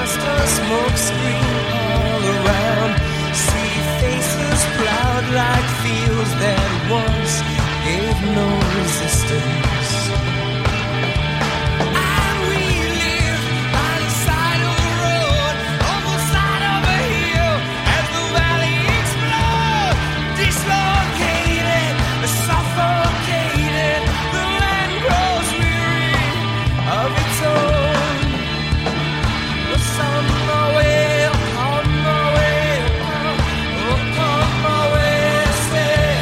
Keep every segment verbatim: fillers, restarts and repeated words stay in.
just a smoke screen all around. See faces plowed like fields that once gave no resistance. I relive by the side of the road, on the side of a hill, as the valley explodes, dislocated, suffocated. The land grows weary of its own. On my way, on my way, oh, on my way, say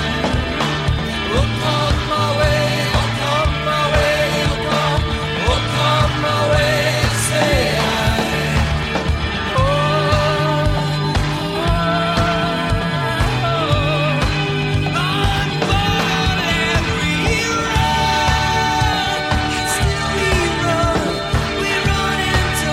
oh, on my way, on my way, oh, on my way, say oh, I'm born and we run, still we run, we run into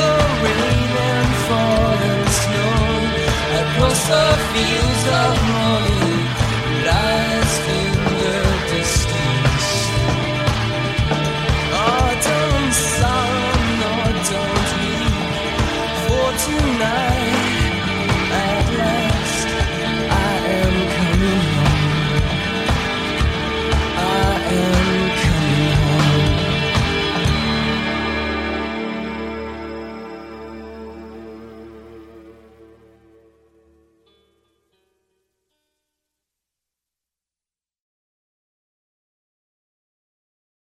the fields of moon.